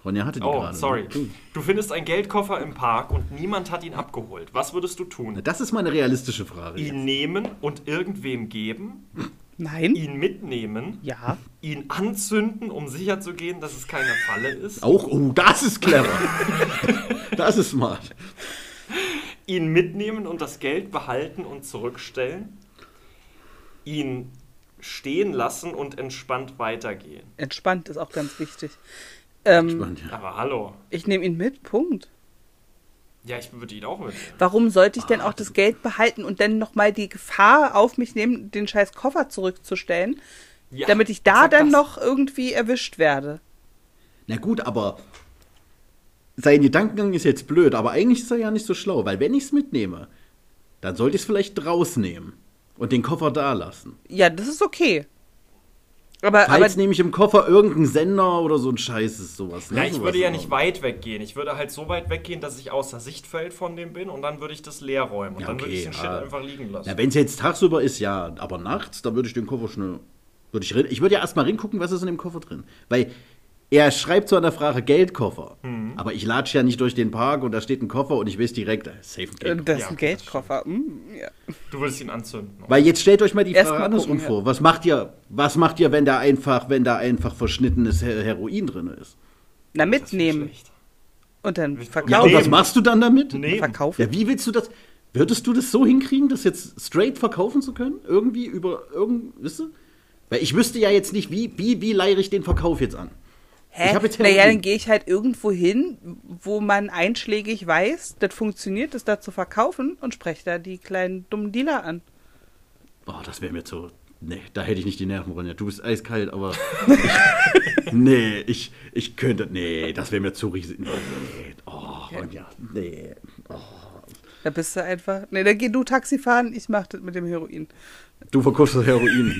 Ronja hatte die Oh, gerade. sorry. Ne? Du findest einen Geldkoffer im Park und niemand hat ihn abgeholt. Was würdest du tun? Das ist mal eine realistische Frage. Ihn nehmen und irgendwem geben? Nein. Ihn mitnehmen? Ja. Ihn anzünden, um sicherzugehen, dass es keine Falle ist? Auch, das ist clever. Das ist smart. Ihn mitnehmen und das Geld behalten und zurückstellen? Ihn stehen lassen und entspannt weitergehen? Entspannt ist auch ganz wichtig. Spannend, ja. Aber hallo. Ich nehme ihn mit, Punkt. Ja, ich würde ihn auch mitnehmen. Warum sollte ich denn auch das Geld behalten und dann nochmal die Gefahr auf mich nehmen, den scheiß Koffer zurückzustellen, Ja, damit ich da exakt dann das. noch irgendwie erwischt werde? Na gut, aber sein Gedankengang ist jetzt blöd, aber eigentlich ist er ja nicht so schlau, weil wenn ich es mitnehme, dann sollte ich es vielleicht rausnehmen und den Koffer da lassen. Ja, das ist okay. Aber Falls nämlich im Koffer irgendein Sender oder so ein Scheiß ist, sowas. Ne? Ja, ich Sowas würde ja in nicht weit weggehen. Ich würde halt so weit weggehen, dass ich außer Sichtfeld von dem bin und dann würde ich das leer räumen. Und Ja, dann würde ich okay, den Shit einfach liegen lassen. Ja, wenn es jetzt tagsüber ist, ja, aber nachts, da würde ich den Koffer schnell. Ich würde ja erstmal reingucken, was ist in dem Koffer drin. Weil er schreibt so an der Frage Geldkoffer. Aber ich latsche ja nicht durch den Park und da steht ein Koffer und ich weiß direkt, safe ein Geldkoffer. das ist Ja, ein okay, Geldkoffer. Ja. Du würdest ihn anzünden. Weil jetzt stellt euch mal die Erst Frage mal andersrum gucken, vor. Was macht ihr, wenn da einfach verschnittenes Heroin drin ist? Na, Das ist mitnehmen schlecht. und dann Ja, und verkaufen. was machst du dann damit? Nee. Verkaufen. Ja, wie willst du das? Würdest du das so hinkriegen, das jetzt straight verkaufen zu können? Irgendwie über wisst ihr? Weil ich wüsste ja jetzt nicht, wie leihe ich den Verkauf jetzt an? Hä? Ich hab jetzt Naja, Heroin. dann gehe ich halt irgendwo hin, wo man einschlägig weiß, das funktioniert, das da zu verkaufen und spreche da die kleinen dummen Dealer an. Oh, das wäre mir zu. Nee, da hätte ich nicht die Nerven, Ronja. Du bist eiskalt, aber. ich könnte. Nee, das wäre mir zu riesig. Nee, Ronja. Nee. Da bist du einfach. Nee, dann geh du Taxi fahren, ich mach das mit dem Heroin. Du verkaufst das Heroin.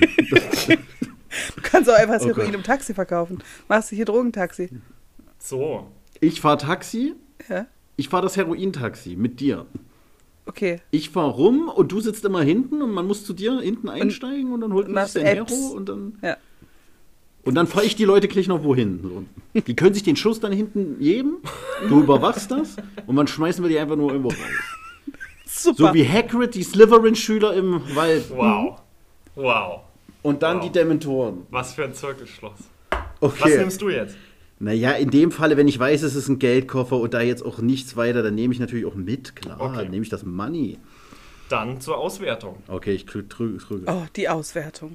Du kannst auch einfach das Oh Heroin Gott. im Taxi verkaufen. Machst du hier Drogentaxi. So. Ich fahre Taxi. Ja, Ich fahre das Heroin-Taxi mit dir. okay. Ich fahre rum und du sitzt immer hinten und man muss zu dir hinten einsteigen und dann holt man machst sich den Apps. Hero und dann. Ja. Und dann fahre ich die Leute gleich noch wohin. So. Die können sich den Schuss dann hinten geben, du überwachst das und dann schmeißen wir die einfach nur irgendwo raus. Super. So wie Hagrid, die Slytherin-Schüler im Wald. Wow. Wow. Und dann Wow. die Dementoren. Was für ein Zirkelschloss. Okay. Was nimmst du jetzt? Naja, in dem Falle, wenn ich weiß, es ist ein Geldkoffer und da jetzt auch nichts weiter, dann nehme ich natürlich auch mit, klar. Okay. Dann nehme ich das Money. Dann zur Auswertung. Okay, ich drücke. Oh, die Auswertung.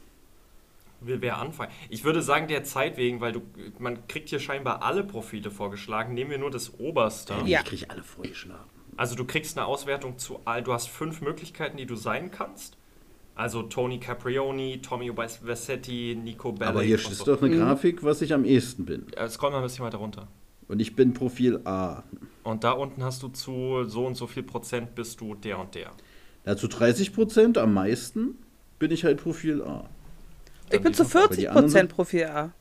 Will wer anfangen? Ich würde sagen, der Zeit wegen, weil man kriegt hier scheinbar alle Profile vorgeschlagen. Nehmen wir nur das oberste. Ja. Ich kriege alle vorgeschlagen. Also du kriegst eine Auswertung zu all. Du hast 5 Möglichkeiten, die du sein kannst. Also Tony Caprioni, Tommy Vercetti, Nico Bellic. Aber hier und ist so. doch eine Grafik, was ich am ehesten bin. Scroll mal ein bisschen weiter runter. Und ich bin Profil A. Und da unten hast du zu so und so viel Prozent bist du der und der. Dazu 30%, am meisten bin ich halt Profil A. Ich bin zu Aber die anderen 40% sind- Profil A.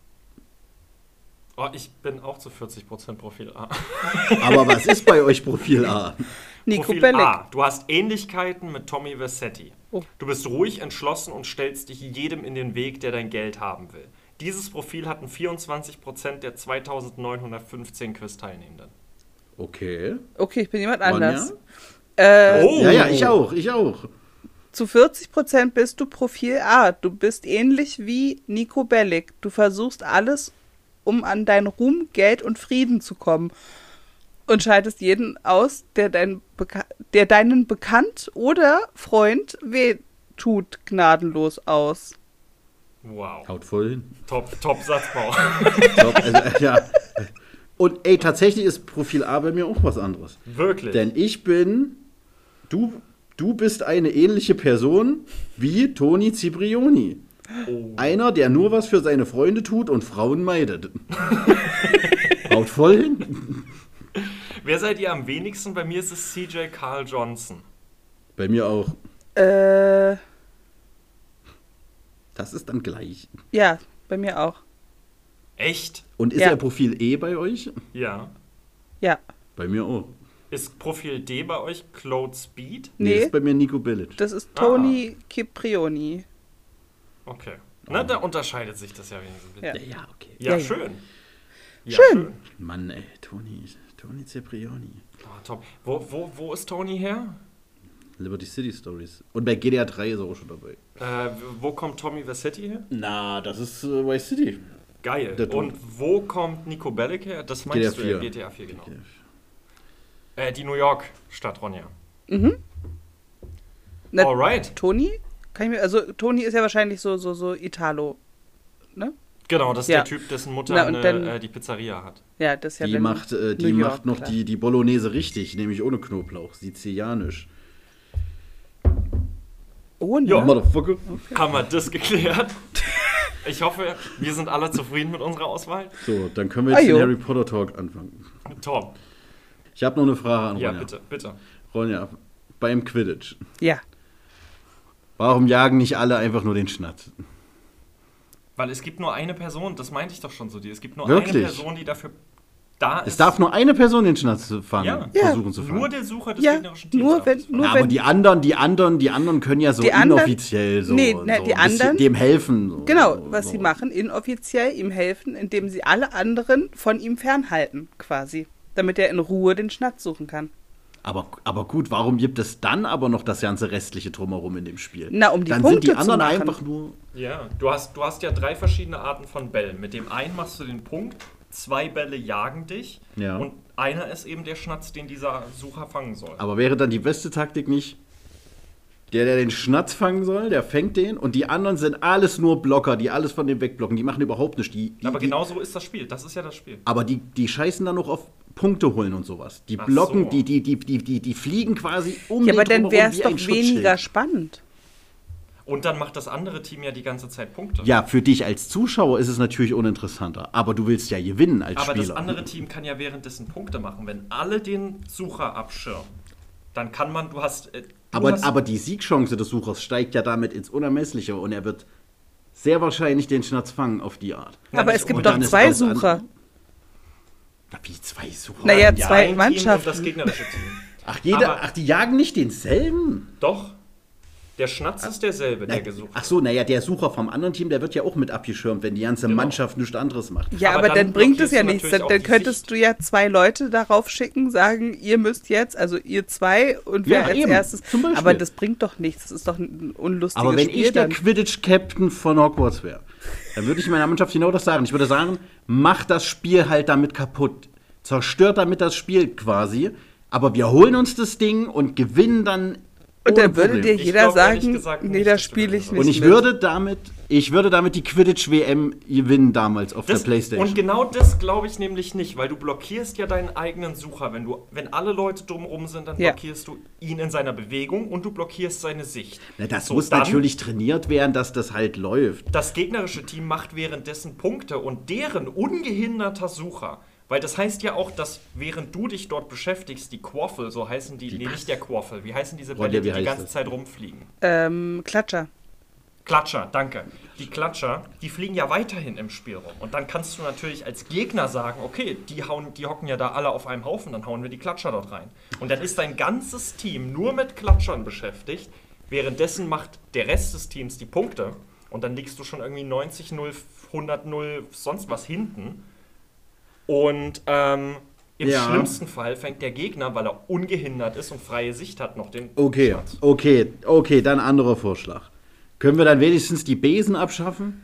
Oh, ich bin auch zu 40% Profil A. Aber was ist bei euch Profil A? Nico Profil Bellic. A. Du hast Ähnlichkeiten mit Tommy Vercetti. Oh. Du bist ruhig, entschlossen und stellst dich jedem in den Weg, der dein Geld haben will. Dieses Profil hatten 24% der 2915 Quiz-Teilnehmenden. Okay. Okay, ich bin jemand Ronja? anders. Oh! Ja, ich auch. Zu 40% bist du Profil A. Du bist ähnlich wie Nico Bellic. Du versuchst alles, um an deinen Ruhm, Geld und Frieden zu kommen. Und schaltest jeden aus, der deinen Bekannt oder Freund weh tut, gnadenlos aus. Wow. Haut voll hin. Top Satzbau. Top, also, ja. Und ey, tatsächlich ist Profil A bei mir auch was anderes. Wirklich. Denn ich bin, du bist eine ähnliche Person wie Toni Ciprioni. Oh. Einer, der nur was für seine Freunde tut und Frauen meidet. Haut voll hin. Wer seid ihr am wenigsten? Bei mir ist es CJ Carl Johnson. Bei mir auch. Ja, Das ist dann gleich. bei mir auch. Echt? Und ist Ja. er Profil E bei euch? Ja. Ja. Bei mir auch. Ist Profil D bei euch Claude Speed? Nee, das Nee, ist bei mir Nico Bellic. das ist Tony Ciprioni. Okay. Na, da unterscheidet sich das ja wenigstens. Ja. Ja, okay. Ja, Ja, ja. schön. Ja, Schön. Mann, ey, Tony Cipriani. Oh, top. Wo ist Tony her? Liberty City Stories. Und bei GTA 3 ist er auch schon dabei. Wo kommt Tommy Vercetti her? Na, das ist Vice City. Geil. Der Tod. Und wo kommt Nico Bellic her? Das meinst GTA du ja, 4. GTA 4, genau. Die New York-Stadt, Ronja. Na, Alright. Toni? Toni ist ja wahrscheinlich so Italo, ne? Genau, das ist Ja. der Typ, dessen Mutter Na, und dann- die Pizzeria hat. Ja, das ist ja Die dann macht New York, noch klar. die Bolognese richtig, nämlich ohne Knoblauch, sizilianisch. Oh, ne? Ja. Motherfucker. Haben wir das geklärt? Ich hoffe, wir sind alle zufrieden mit unserer Auswahl. So, dann können wir jetzt Ajo. den Harry Potter Talk anfangen. Top. Ich habe noch eine Frage an Ja, Ronja. bitte. Ronja, beim Quidditch. Ja. Warum jagen nicht alle einfach nur den Schnatz? Weil es gibt nur eine Person, das meinte ich doch schon so. Es gibt nur Wirklich? eine Person, die dafür da ist. Es darf nur eine Person den Schnatz fangen, Ja. versuchen zu fangen. nur der Sucher des Ja, gegnerischen Teams. nur wenn, abzufangen. nur Ja, aber wenn, die anderen können ja so Die anderen- inoffiziell so, Nee, so na, die ein bisschen anderen- dem helfen. So, genau, so, was so. sie machen, inoffiziell ihm helfen, indem sie alle anderen von ihm fernhalten, quasi. Damit er in Ruhe den Schnatz suchen kann. Aber gut, warum gibt es dann aber noch das ganze restliche Drumherum in dem Spiel? Na, um die dann Punkte sind die zu anderen machen. einfach nur. Ja, du hast ja 3 verschiedene Arten von Bällen. Mit dem einen machst du den Punkt, 2 Bälle jagen dich Ja. und einer ist eben der Schnatz, den dieser Sucher fangen soll. Aber wäre dann die beste Taktik nicht, der den Schnatz fangen soll, der fängt den und die anderen sind alles nur Blocker, die alles von dem wegblocken, die machen überhaupt nichts. Aber genau so ist das Spiel, das ist ja das Spiel. Aber die scheißen dann noch auf Punkte holen und sowas. Die Ach blocken, so. die fliegen quasi um Ja, den aber dann drumherum wäre es wie doch ein weniger Schutzschild. spannend. Und dann macht das andere Team ja die ganze Zeit Punkte. Ja, für dich als Zuschauer ist es natürlich uninteressanter, aber du willst ja gewinnen als Aber Spieler. das andere Team kann ja währenddessen Punkte machen. Wenn alle den Sucher abschirmen, dann kann man, Aber die Siegchance des Suchers steigt ja damit ins Unermessliche und er wird sehr wahrscheinlich den Schnatz fangen auf die Art. Ja, Aber nicht es gibt Und doch dann ist 2 alles Sucher. an- Na, wie 2 Sucher? Naja, ja, 2 ein Team und Mannschaften. das gegnerische Team. Aber- Die jagen nicht denselben? Doch, der Schnatz ist derselbe, der gesucht Ach so, naja, der Sucher vom anderen Team, der wird ja auch mit abgeschirmt, wenn die ganze Genau. Mannschaft nichts anderes macht. Ja, Aber aber dann dann bringt es blockierst ja du nichts. natürlich Dann, auch dann die könntest Sicht. du ja 2 Leute darauf schicken, sagen, ihr müsst jetzt, also ihr 2 und wer Ja, als eben, erstes. zum Beispiel. Aber das bringt doch nichts. Das ist doch ein unlustiges Aber wenn Spiel ich der dann. Quidditch-Captain von Hogwarts wäre, dann würde ich meiner Mannschaft genau das sagen. Ich würde sagen, mach das Spiel halt damit kaputt. Zerstört damit das Spiel quasi. Aber wir holen uns das Ding und gewinnen dann. Und ohne dann würde Problem. dir Ich jeder glaub, ehrlich sagen, gesagt nee, nicht, da dass du spiele ich gewinnen nicht Und ich mit. würde damit die Quidditch-WM gewinnen damals auf der Playstation. Und genau das glaube ich nämlich nicht, weil du blockierst ja deinen eigenen Sucher. Wenn alle Leute drumherum sind, dann Ja. blockierst du ihn in seiner Bewegung und du blockierst seine Sicht. Na, das So, muss dann- natürlich trainiert werden, dass das halt läuft. Das gegnerische Team macht währenddessen Punkte und deren ungehinderter Sucher, weil das heißt ja auch, dass während du dich dort beschäftigst, die Quaffel, so heißen die, nee, nicht der Quaffel, wie heißen diese Ronja, Bälle, wie die heißt ganze das? Zeit rumfliegen? Klatscher. Klatscher, danke. Die Klatscher, die fliegen ja weiterhin im Spiel rum. Und dann kannst du natürlich als Gegner sagen, okay, die hocken ja da alle auf einem Haufen, dann hauen wir die Klatscher dort rein. Und dann ist dein ganzes Team nur mit Klatschern beschäftigt. Währenddessen macht der Rest des Teams die Punkte. Und dann liegst du schon irgendwie 90-0, 100-0, sonst was hinten. Und im Ja. schlimmsten Fall fängt der Gegner, weil er ungehindert ist und freie Sicht hat, noch den Okay, Schatz. okay, dann anderer Vorschlag. Können wir dann wenigstens die Besen abschaffen?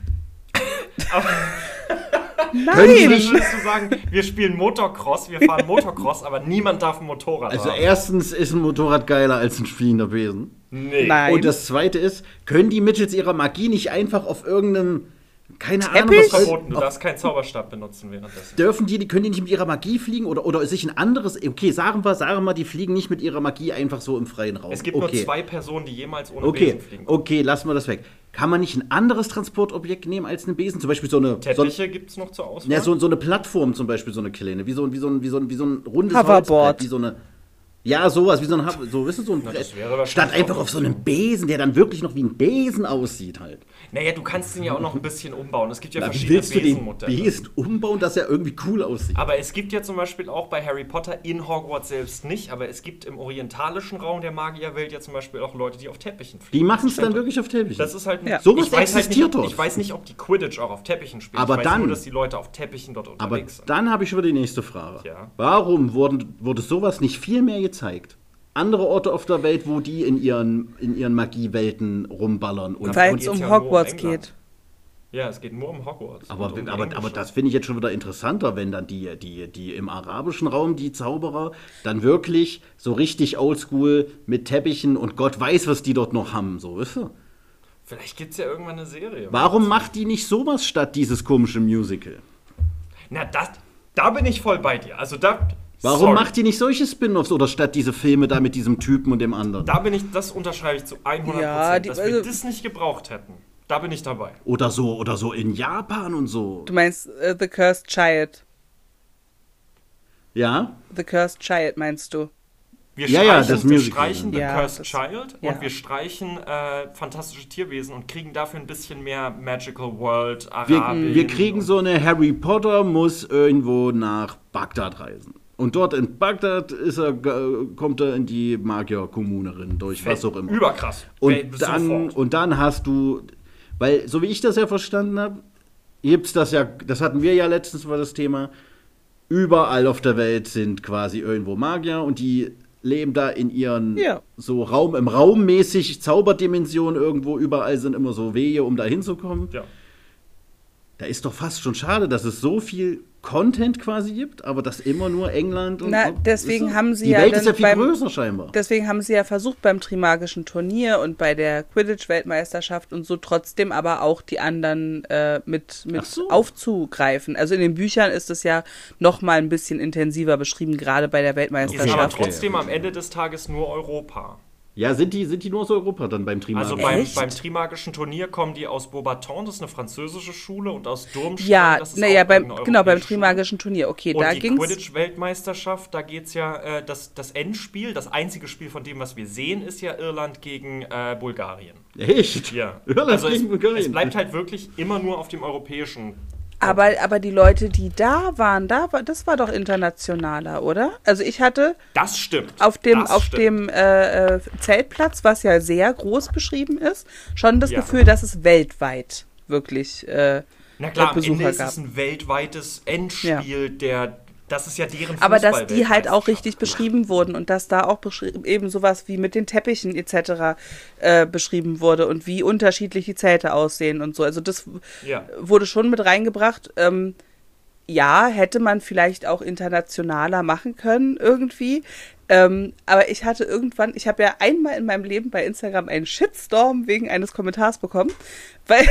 Können Sie Nein! nicht- Würdest du sagen, wir spielen Motocross, wir fahren Motocross, aber niemand darf ein Motorrad Also haben? erstens ist ein Motorrad geiler als ein fliegender Besen. Nee. Nein. Und das zweite ist, können die mittels ihrer Magie nicht einfach auf irgendeinem, keine Ahnung, Teppich? was Verboten, du auf, darfst keinen Zauberstab benutzen währenddessen. können die nicht mit ihrer Magie fliegen oder sich ein anderes, okay, sagen wir, die fliegen nicht mit ihrer Magie einfach so im freien Raum. Es gibt okay. nur 2 Personen, die jemals ohne Okay, Besen fliegen. okay, lassen wir das weg. Kann man nicht ein anderes Transportobjekt nehmen als einen Besen? Zum Beispiel so eine Teppiche gibt es noch zur Auswahl. so eine Plattform, zum Beispiel so eine kleine, wie so ein rundes Hoverboard. Holzbrett, wie so eine. Ja, sowas wie so ein, weißt du, so ein Na, Brett. das wäre wahrscheinlich Statt einfach auch auf so einem Besen, der dann wirklich noch wie ein Besen aussieht halt. Naja, du kannst den ja auch noch ein bisschen umbauen. Es gibt ja Na, wie verschiedene willst du den Besenmodelle. Besen umbauen, dass er irgendwie cool aussieht? Aber es gibt ja zum Beispiel auch bei Harry Potter in Hogwarts selbst nicht, aber es gibt im orientalischen Raum der Magierwelt ja zum Beispiel auch Leute, die auf Teppichen fliegen. Die machen es Das dann stimmt. wirklich auf Teppichen. Das ist halt Ja. Sowas ich weiß halt existiert nicht, dort. Ich weiß nicht, ob die Quidditch auch auf Teppichen spielen. Aber ich weiß dann- nur, dass die Leute auf Teppichen dort Aber unterwegs sind. dann habe ich schon wieder die nächste Frage. Ja. Warum wurde sowas nicht viel mehr gezeigt? Andere Orte auf der Welt, wo die in ihren Magiewelten rumballern. Und, Weil geht es um ja nur Hogwarts England. geht. Ja, es geht nur um Hogwarts. aber, und um aber Englische. das finde ich jetzt schon wieder interessanter, wenn dann die im arabischen Raum, die Zauberer, dann wirklich so richtig oldschool mit Teppichen und Gott weiß, was die dort noch haben. So, weißt du? Vielleicht gibt es ja irgendwann eine Serie. Warum macht die nicht sowas statt dieses komische Musical? Na, da bin ich voll bei dir. Also da. Warum sorry. macht die nicht solche Spin-offs oder statt diese Filme da mit diesem Typen und dem anderen? Das unterschreibe ich zu 100%, Ja, dass wir also- das nicht gebraucht hätten. Da bin ich dabei. Oder so in Japan und so. Du meinst The Cursed Child. Ja? The Cursed Child meinst du? Wir Ja, ja, das wir Musical. streichen The Ja, Cursed das- Child ja. und wir streichen fantastische Tierwesen und kriegen dafür ein bisschen mehr Magical World, Arabien. Wir kriegen so eine Harry Potter muss irgendwo nach Bagdad reisen. Und dort in Bagdad kommt er in die Magierkommunerin durch, was auch immer. Überkrass. Und dann hast du, weil so wie ich das ja verstanden habe, gibt's das ja, das hatten wir ja letztens war das Thema, überall auf der Welt sind quasi irgendwo Magier und die leben da in ihren Ja. so im Raummäßig Zauberdimensionen irgendwo, überall sind immer so Wege, um da hinzukommen. Ja. Da ist doch fast schon schade, dass es so viel Content quasi gibt, aber das immer nur England und Na, und- deswegen weißt du? haben sie die ja Welt dann ist ja viel beim- größer scheinbar. Deswegen haben sie ja versucht beim Trimagischen Turnier und bei der Quidditch-Weltmeisterschaft und so trotzdem aber auch die anderen mit Ach so. aufzugreifen. Also in den Büchern ist es ja noch mal ein bisschen intensiver beschrieben, gerade bei der Ist Weltmeisterschaft. aber Okay. trotzdem am Ende des Tages nur Europa. Ja, sind die nur aus Europa dann beim Trimagier? Also beim Echt? Trimagischen Turnier kommen die aus Beauxbaton, das ist eine französische Schule, und aus Durmstrang, Ja, das ist naja, auch irgendeine genau, beim europäische Trimagischen Turnier. Okay, Und da die ging's. Quidditch-Weltmeisterschaft, da geht es ja, das Endspiel, das einzige Spiel von dem, was wir sehen, ist ja Irland gegen Bulgarien. Echt? Ja. Irland Also gegen es Bulgarien. bleibt halt wirklich immer nur auf dem europäischen. Aber die Leute, die da waren, das war doch internationaler, oder? Also ich hatte Das stimmt. auf dem Zeltplatz, was ja sehr groß beschrieben ist, schon das Ja. Gefühl, dass es weltweit wirklich Na klar, am Ende Besucher ist gab. es ein weltweites Endspiel, das ist ja deren Aber dass die halt auch Fußball-Weltmeisterschaft. richtig beschrieben wurden und dass da auch eben sowas wie mit den Teppichen etc. Beschrieben wurde und wie unterschiedlich die Zelte aussehen und so. Also das Ja. wurde schon mit reingebracht. Ja, hätte man vielleicht auch internationaler machen können irgendwie. Aber ich hatte irgendwann, ich habe ja einmal in meinem Leben bei Instagram einen Shitstorm wegen eines Kommentars bekommen, weil,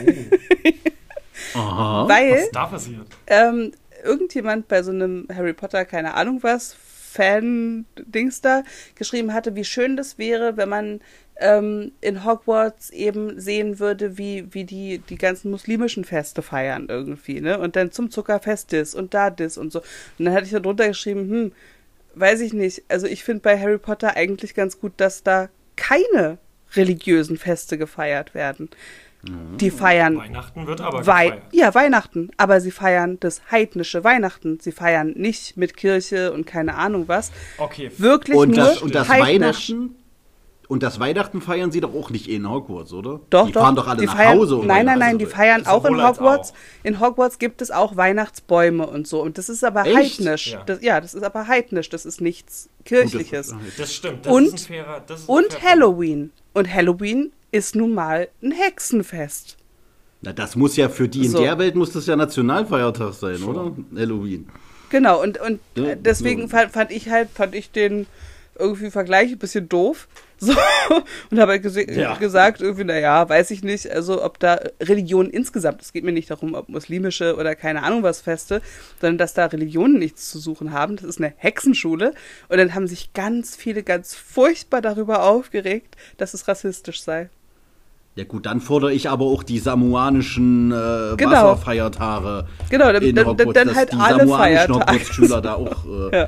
Aha. weil Was da passiert? irgendjemand bei so einem Harry Potter, keine Ahnung was, Fan-Dings da, geschrieben hatte, wie schön das wäre, wenn man in Hogwarts eben sehen würde, wie die ganzen muslimischen Feste feiern irgendwie, ne? Und dann zum Zuckerfest das und da das und so. Und dann hatte ich da drunter geschrieben, weiß ich nicht, also ich finde bei Harry Potter eigentlich ganz gut, dass da keine religiösen Feste gefeiert werden. Die feiern Weihnachten wird aber gefeiert. ja, Weihnachten. Aber sie feiern das heidnische Weihnachten. Sie feiern nicht mit Kirche und keine Ahnung was. Okay. Wirklich Und nur das heidnisch. Weihnachten? Und das Weihnachten feiern sie doch auch nicht in Hogwarts, oder? Doch, die doch. fahren doch alle die nach feiern, Hause. um Nein, Weihnachten die zu feiern auch in Sowohl als Hogwarts. auch. In Hogwarts gibt es auch Weihnachtsbäume und so. Und das ist aber Echt? heidnisch. Ja. Das ist aber heidnisch. Das ist nichts Kirchliches. Das stimmt. Das Und- ist ein fairer, das ist ein Und fairer Halloween. Und Halloween ist nun mal ein Hexenfest. Na, das muss ja für die in So. der Welt muss das ja Nationalfeiertag sein, oder? Halloween. Genau, und Ja, deswegen so. fand ich den irgendwie Vergleich ein bisschen doof. So, und habe halt Ja. gesagt, irgendwie, naja, weiß ich nicht, also ob da Religion insgesamt, es geht mir nicht darum, ob muslimische oder keine Ahnung was Feste, sondern dass da Religionen nichts zu suchen haben. Das ist eine Hexenschule. Und dann haben sich ganz viele ganz furchtbar darüber aufgeregt, dass es rassistisch sei. Ja gut, dann fordere ich aber auch die samoanischen Genau. Wasserfeiertage Genau, dann in Hogwarts, dann dass halt die alle samoanischen Feiertage. Hogwarts-Schüler da auch Ja.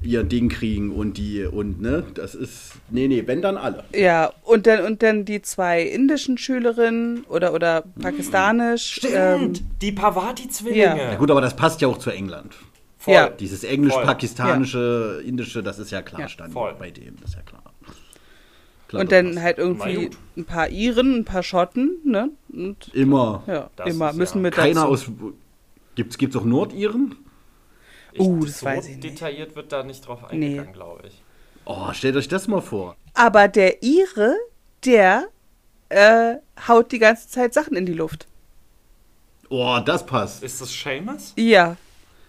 ihr Ding kriegen und ne, das ist, nee, wenn dann alle. Ja, und dann die 2 indischen Schülerinnen oder pakistanisch. Stimmt, die Pavati-Zwillinge. Ja. Ja gut, aber das passt ja auch zu England. Voll. Ja. Dieses englisch-pakistanische, indische, das ist ja klar Ja, Standard voll. bei dem, das ist ja klar. Klar, Und das dann passt. halt Na irgendwie gut. ein paar Iren, ein paar Schotten, ne? Und Immer. ja, Das immer ist müssen ja mit Keiner dazu. aus. Gibt's auch Nordiren? Das so weiß ich nicht. detailliert wird da nicht drauf eingegangen, glaube ich. Oh, stellt euch das mal vor. Aber der Ire, der haut die ganze Zeit Sachen in die Luft. Oh, das passt. Ist das Seamus? Ja.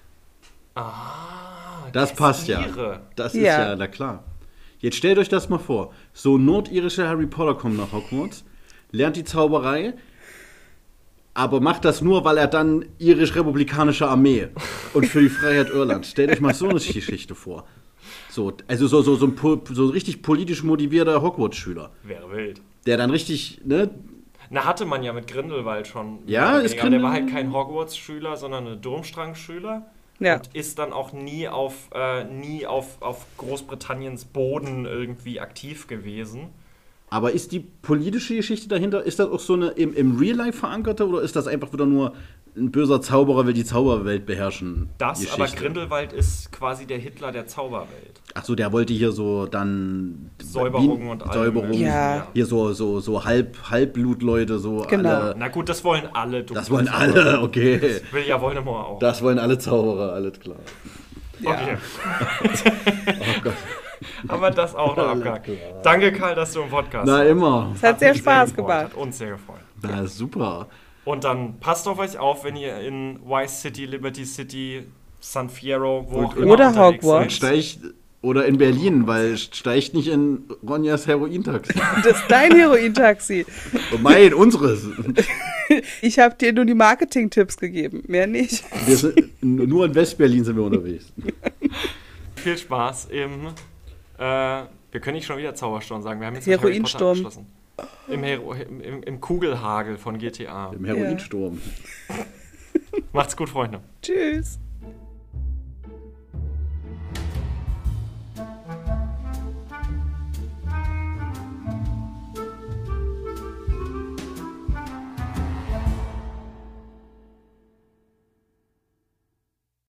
Das passt ja. Ire. Das ist Ja. ja, na klar. Jetzt stellt euch das mal vor. So nordirische Harry Potter kommt nach Hogwarts, lernt die Zauberei, aber macht das nur, weil er dann irisch-republikanische Armee und für die Freiheit Irlands. Stellt euch mal so eine Geschichte vor. So, also so ein richtig politisch motivierter Hogwarts-Schüler, Wäre wild. der dann richtig, ne, Na, hatte man ja mit Grindelwald schon. Ja, mehr oder ist weniger. Aber der war Grindel- halt kein Hogwarts-Schüler, sondern ein Durmstrang-Schüler. Ja. Und ist dann auch nie auf Großbritanniens Boden irgendwie aktiv gewesen. aber ist die politische Geschichte dahinter, ist das auch so eine im Real Life verankerte oder ist das einfach wieder nur ein böser Zauberer will die Zauberwelt beherrschen? Das, Geschichte? aber Grindelwald ist quasi der Hitler der Zauberwelt. Ach so, der wollte hier so dann Säuberungen und allem. Säuberungen. Ja. Hier so Halbblutleute, so Genau. alle. Na gut, das wollen alle. Du Das wollen alle, okay. Will ja Voldemort auch. Das wollen alle Zauberer, alles klar. Okay. Oh Gott. Aber das auch noch abgehakt. Danke, Karl, dass du im Podcast Na, warst. immer. Es hat sehr mich Spaß gefreut, gemacht. Hat uns sehr gefreut. Na, super. Und dann passt auf euch auf, wenn ihr in Vice City, Liberty City, San Fierro, wo auch immer Oder unterwegs Hogwarts. seid. Steigt, oder in Berlin, weil steigt nicht in Ronjas Herointaxi. Das ist dein Heroin-Taxi. Mein, unseres. Ich habe dir nur die Marketing-Tipps gegeben, mehr nicht. Wir sind, nur in Westberlin sind wir unterwegs. Viel Spaß im, wir können nicht schon wieder Zaubersturm sagen, wir haben jetzt mit Harry Potter Heroinsturm. abgeschlossen. Im Kugelhagel von GTA. Im Heroinsturm. Macht's gut, Freunde. Tschüss.